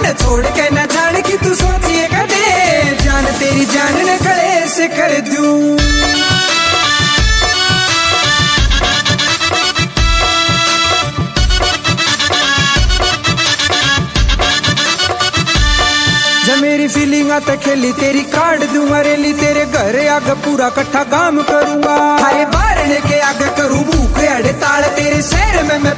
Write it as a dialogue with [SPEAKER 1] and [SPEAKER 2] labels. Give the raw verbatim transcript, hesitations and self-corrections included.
[SPEAKER 1] मैं छोड़ के न जान की तू सोचिए कदे, जान तेरी जान ने गले से कर दूं। मेरी फीलिंग आते खेली तेरी काट दूं मरेली, तेरे घर आगे पूरा कट्ठा काम करूंगा। हाय बारने के आगे करूं भूख हड़ताल, तेरे शहर में मैं